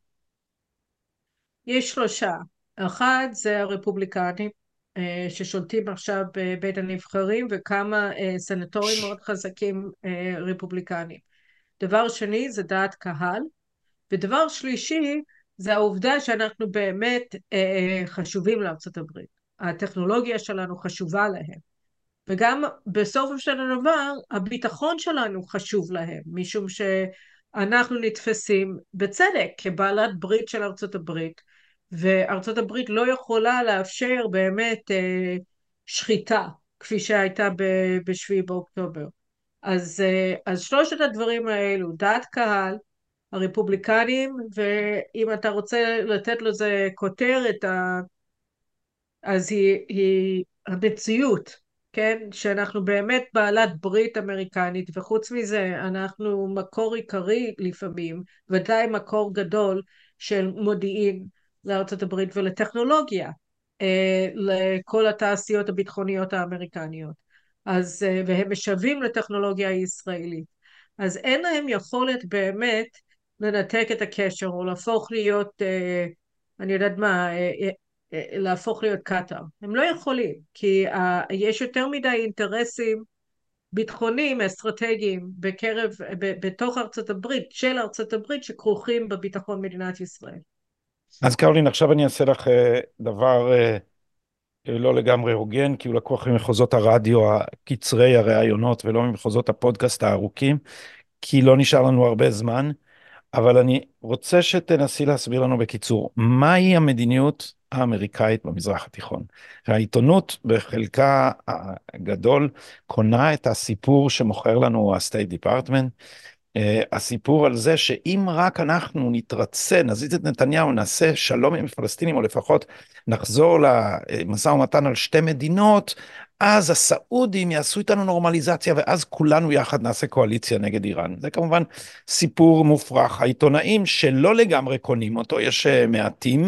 יש שלושה. אחד זה הרפובליקנים אה, ששולטים עכשיו בבית הנבחרים וכמה אה, סנטורים מאוד חזקים אה, רפובליקנים. דבר שני זה דעת קהל, ודבר שלישי זה העובדה שאנחנו באמת אה, חשובים לארצות הברית. הטכנולוגיה שלנו חשובה להם. וגם בסופו של דבר הביטחון שלנו חשוב להם, משום שאנחנו נתפסים בצדק כבעלת ברית של ארצות הברית, וארצות הברית לא יכולה לאפשר באמת אה, שחיטה, כפי שהייתה בשביעי באוקטובר. אז, אה, אז שלושת הדברים האלו, דעת קהל, הרפובליקנים, ואם אתה רוצה לתת לזה כותרת, אז היא, היא המציאות, כן? שאנחנו באמת בעלת ברית אמריקנית, וחוץ מזה אנחנו מקור עיקרי לפעמים, ודאי מקור גדול של מודיעין לארצות הברית ולטכנולוגיה, אה, לכל התעשיות הביטחוניות האמריקניות. אז, אה, והם משווים לטכנולוגיה הישראלית. אז אין להם יכולת באמת לנתק את הקשר, או להפוך להיות, אה, אני יודעת מה, אה, להפוך להיות קטר. הם לא יכולים, כי uh, יש יותר מדי אינטרסים ביטחוניים, אסטרטגיים, בקרב, ב, בתוך ארצות הברית, של ארצות הברית, שכרוכים בביטחון מדינת ישראל. אז קרולין, עכשיו אני אעשה לך אה, דבר אה, לא לגמרי הוגן, כי הוא לקוח ממחוזות הרדיו הקצרי הראיונות, ולא ממחוזות הפודקאסט הארוכים, כי לא נשאר לנו הרבה זמן. אבל אני רוצה שתנסי להסביר לנו בקיצור, מהי המדיניות האמריקאית במזרח התיכון? העיתונות בחלקה הגדול קונה את הסיפור שמוכר לנו ה-State Department, uh, הסיפור על זה שאם רק אנחנו נתרצה, נזיז את נתניהו, נעשה שלום עם הפלסטינים, או לפחות נחזור למשא ומתן על שתי מדינות, אז הסעודים יעשו איתנו נורמליזציה, ואז כולנו יחד נעשה קואליציה נגד איראן. זה כמובן סיפור מופרך. העיתונאים שלא לגמרי קונים אותו, יש מעטים,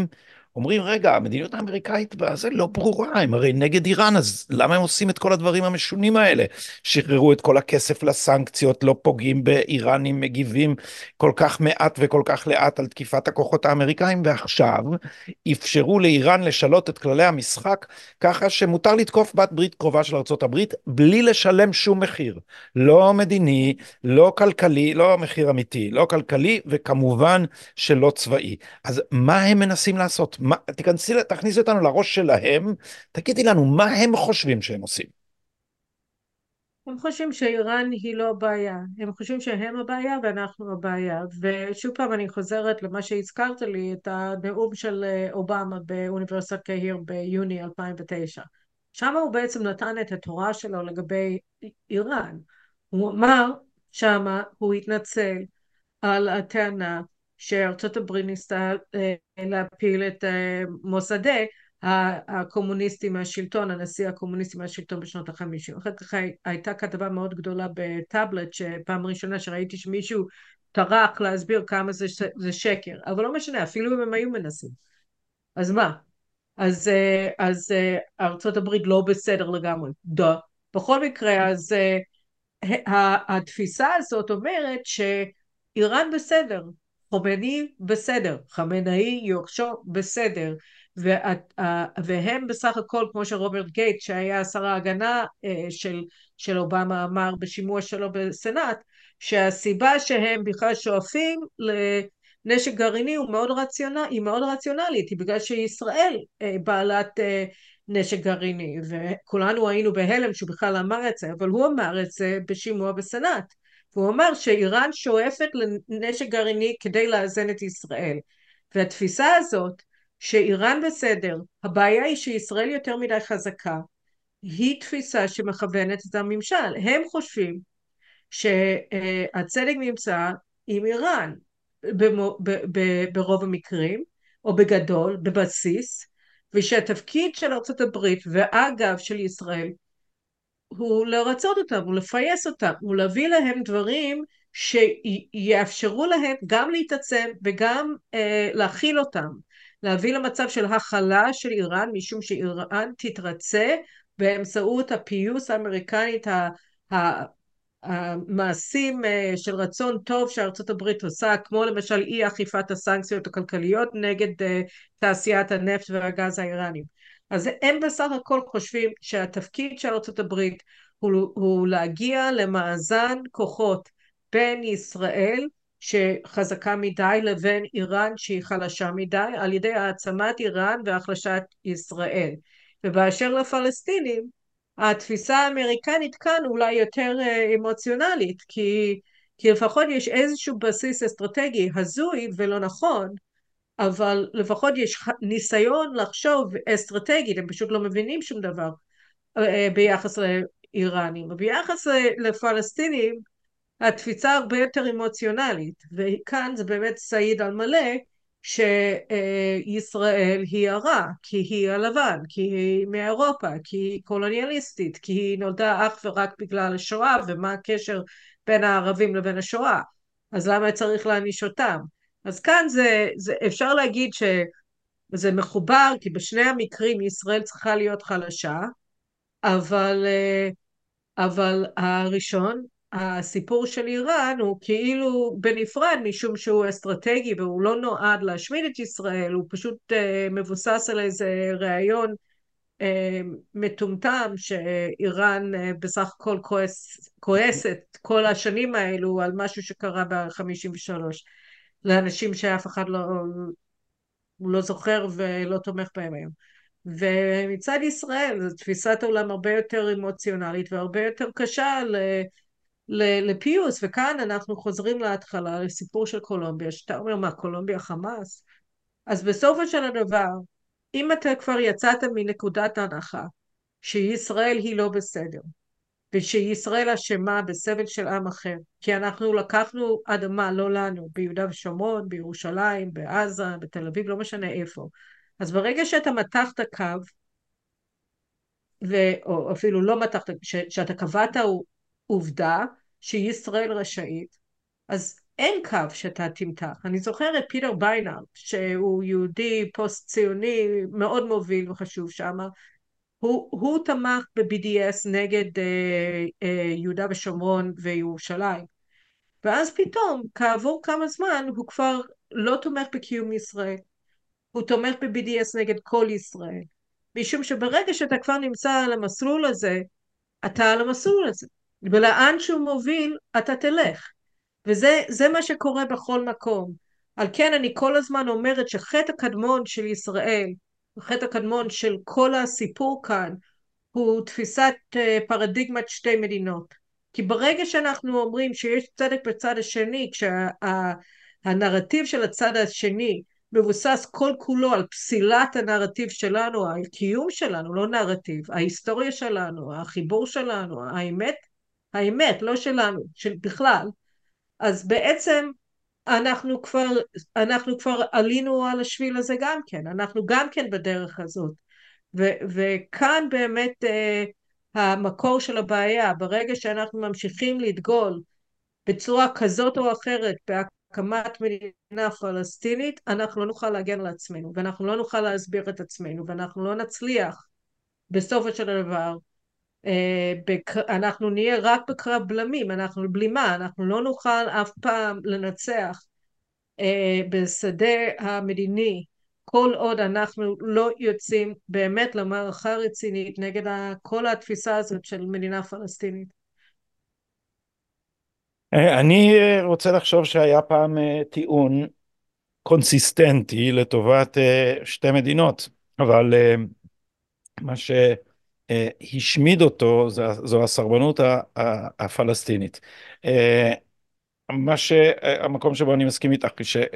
אומרים, רגע, המדיניות האמריקאית בזה לא ברורה, הם הרי נגד איראן, אז למה הם עושים את כל הדברים המשונים האלה? שחררו את כל הכסף לסנקציות, לא פוגעים באיראנים, מגיבים כל כך מעט וכל כך לאט על תקיפת הכוחות האמריקאים, ועכשיו אפשרו לאיראן לשלות את כללי המשחק, ככה שמותר לתקוף בת ברית קרובה של ארצות הברית, בלי לשלם שום מחיר. לא מדיני, לא כלכלי, לא מחיר אמיתי, לא כלכלי, וכמובן שלא צבאי. אז מה הם מנסים לעשות? מה, תכנסי, תכניסי אותנו לראש שלהם, תגידי לנו מה הם חושבים שהם עושים. הם חושבים שאיראן היא לא הבעיה, הם חושבים שהם הבעיה ואנחנו הבעיה. ושוב פעם אני חוזרת למה שהזכרת לי, את הנאום של אובמה באוניברסיטת קהיר ביוני אלפיים ותשע. שם הוא בעצם נתן את התורה שלו לגבי איראן. הוא אמר שמה, הוא התנצל על הטענה שארצות הברית ניסתה אה, להפיל את אה, מוסדי הקומוניסטי מהשלטון, הנשיא הקומוניסטי מהשלטון בשנות החמישים. אחר כך הייתה כתבה מאוד גדולה בטאבלט, שפעם ראשונה שראיתי שמישהו טרח להסביר כמה זה, זה שקר, אבל לא משנה, אפילו אם הם היו מנסים. אז מה? אז, אה, אז אה, ארצות הברית לא בסדר לגמרי. דה. בכל מקרה, אז אה, התפיסה הזאת אומרת שאיראן בסדר, חומני בסדר, חמינאי יורשו בסדר, ואת, והם בסך הכל, כמו שרוברט גייט שהיה שר ההגנה של, של אובמה אמר בשימוע שלו בסנאט, שהסיבה שהם בכלל שואפים לנשק גרעיני הוא מאוד רציונל, היא מאוד רציונלית, היא בגלל שישראל בעלת נשק גרעיני, וכולנו היינו בהלם שהוא בכלל אמר את זה, אבל הוא אמר את זה בשימוע בסנאט, והוא אמר שאיראן שואפת לנשק גרעיני כדי לאזן את ישראל, והתפיסה הזאת שאיראן בסדר, הבעיה היא שישראל יותר מדי חזקה, היא תפיסה שמכוונת את הממשל. הם חושבים שהצדק נמצא עם איראן במו, ב, ב, ברוב המקרים, או בגדול, בבסיס, ושהתפקיד של ארצות הברית, ואגב של ישראל, הוא לרצות אותם, הוא לפייס אותם, הוא להביא להם דברים שיאפשרו להם גם להתעצם וגם אה, להכיל אותם, להביא למצב של הכלה של איראן, משום שאיראן תתרצה באמצעות הפיוס האמריקנית המעשים של רצון טוב שארצות הברית עושה, כמו למשל אי אכיפת הסנקציות הכלכליות נגד תעשיית הנפט והגז האיראנים. אז הם בסך הכל חושבים שהתפקיד של ארצות הברית הוא, הוא להגיע למאזן כוחות בין ישראל שחזקה מדי לבין איראן שהיא חלשה מדי, על ידי העצמת איראן והחלשת ישראל. ובאשר לפלסטינים, התפיסה האמריקנית כאן אולי יותר אמוציונלית, כי, כי לפחות יש איזשהו בסיס אסטרטגי הזוי ולא נכון, אבל לפחות יש ניסיון לחשוב אסטרטגית, הם פשוט לא מבינים שום דבר ביחס לאיראנים. וביחס לפלסטינים, התפיסה הרבה יותר אמוציונלית, וכאן זה באמת סעיד על מלא, שישראל היא הרע, כי היא הלבן, כי היא מאירופה, כי היא קולוניאליסטית, כי היא נולדה אך ורק בגלל השואה, ומה הקשר בין הערבים לבין השואה, אז למה צריך להעניש אותם? אז כאן זה, זה אפשר להגיד שזה מחובר, כי בשני המקרים ישראל צריכה להיות חלשה, אבל אבל הראשון, הסיפור של איראן הוא כאילו בנפרד משום שהוא אסטרטגי והוא לא נועד להשמיד את ישראל, הוא פשוט uh, מבוסס על איזה רעיון uh, מטומטם שאיראן uh, בסך הכל כועס, כועסת כל השנים האלו על משהו שקרה ב-חמישים ושלוש לאנשים שאף אחד לא, לא זוכר ולא תומך בהם היום. ומצד ישראל זו תפיסת עולם הרבה יותר אמוציונלית והרבה יותר קשה ל, ל, לפיוס, וכאן אנחנו חוזרים להתחלה לסיפור של קולומביה, שאתה אומר מה, קולומביה חמאס? אז בסופו של הדבר, אם אתה כבר יצאת מנקודת ההנחה שישראל היא לא בסדר, ושישראל אשמה בסבל של עם אחר, כי אנחנו לקחנו אדמה לא לנו, ביהודה ושומרון, בירושלים, בעזה, בתל אביב, לא משנה איפה. אז ברגע שאתה מתחת קו, ו, או אפילו לא מתחת, ש, שאתה קבעת עובדה שישראל רשאית, אז אין קו שאתה תמתח. אני זוכרת פיטר ביינארט, שהוא יהודי פוסט-ציוני מאוד מוביל וחשוב שם, הוא, הוא תמך ב-בי די אס נגד אה, אה, יהודה ושומרון וירושלים. ואז פתאום, כעבור כמה זמן, הוא כבר לא תומך בקיום ישראל. הוא תומך ב-בי די אס נגד כל ישראל. משום שברגע שאתה כבר נמצא על המסלול הזה, אתה על המסלול הזה. ולאן שהוא מוביל, אתה תלך. וזה זה מה שקורה בכל מקום. על כן אני כל הזמן אומרת שחטא הקדמון של ישראל, חטא הקדמון של כל הסיפור כאן, הוא תפיסת אה, פרדיגמת שתי מדינות. כי ברגע שאנחנו אומרים שיש צדק בצד השני, כשהנרטיב של הצד השני מבוסס כל כולו על פסילת הנרטיב שלנו, הקיום שלנו, לא נרטיב, ההיסטוריה שלנו, החיבור שלנו, האמת, האמת, לא שלנו, של בכלל, אז בעצם אנחנו כבר, אנחנו כבר עלינו על השביל הזה גם כן, אנחנו גם כן בדרך הזאת. ו- וכאן באמת אה, המקור של הבעיה, ברגע שאנחנו ממשיכים לדגול בצורה כזאת או אחרת בהקמת מדינה פלסטינית, אנחנו לא נוכל להגן על עצמנו, ואנחנו לא נוכל להסביר את עצמנו, ואנחנו לא נצליח בסופו של דבר. אה, בק- אנחנו נהיה רק בקרב בלמים, אנחנו בלימה, אנחנו לא נוכל אף פעם לנצח אה, בשדה המדיני כל עוד אנחנו לא יוצאים באמת למערכה רצינית נגד כל התפיסה הזאת של מדינה פלסטינית. אה, אני אה, רוצה לחשוב שהיה פעם אה, טיעון קונסיסטנטי לטובת אה, שתי מדינות, אבל אה, מה שהשמיד אותו זו, זו הסרבנות ה- ה- הפלסטינית. אה, מה שהמקום שבו אני מסכים איתך,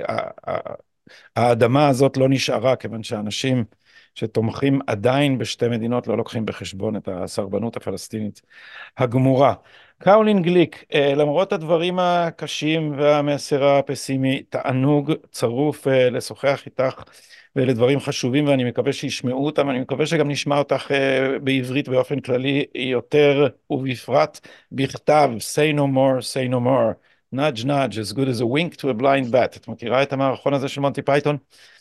שהאדמה הזאת לא נשארה, כיוון שאנשים שתומכים עדיין בשתי מדינות לא לוקחים בחשבון את הסרבנות הפלסטינית הגמורה. קאולין גליק, אה, למרות הדברים הקשים והמסר הפסימי, תענוג צרוף אה, לשוחח איתך, ואלה דברים חשובים ואני מקווה שישמעו אותם, אני מקווה שגם נשמע אותך אה, בעברית באופן כללי יותר, ובפרט בכתב. Say no more, say no more. nudge nudge, as good as a wink to a blind bat. את מכירה את המערכון הזה של מונטי פייתון?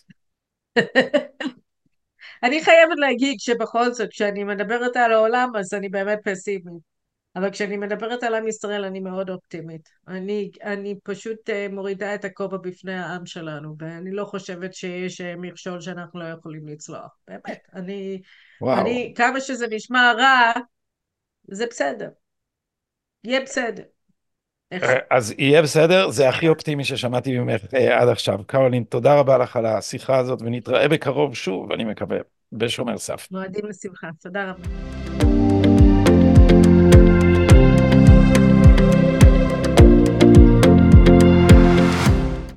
אני חייבת להגיד שבכל זאת כשאני מדברת על העולם אז אני באמת פסימית, אבל כשאני מדברת על עם ישראל אני מאוד אופטימית. אני, אני פשוט אה, מורידה את הכובע בפני העם שלנו, ואני לא חושבת שיש אה, מכשול שאנחנו לא יכולים לצלוח. באמת, אני, וואו. אני, כמה שזה נשמע רע, זה בסדר. יהיה בסדר, אה, איכשהו. אז יהיה בסדר, זה הכי אופטימי ששמעתי ממך אה, עד עכשיו. קרולין, תודה רבה לך על השיחה הזאת, ונתראה בקרוב שוב, אני מקווה, בשומר סף. מועדים לשמחה. תודה רבה.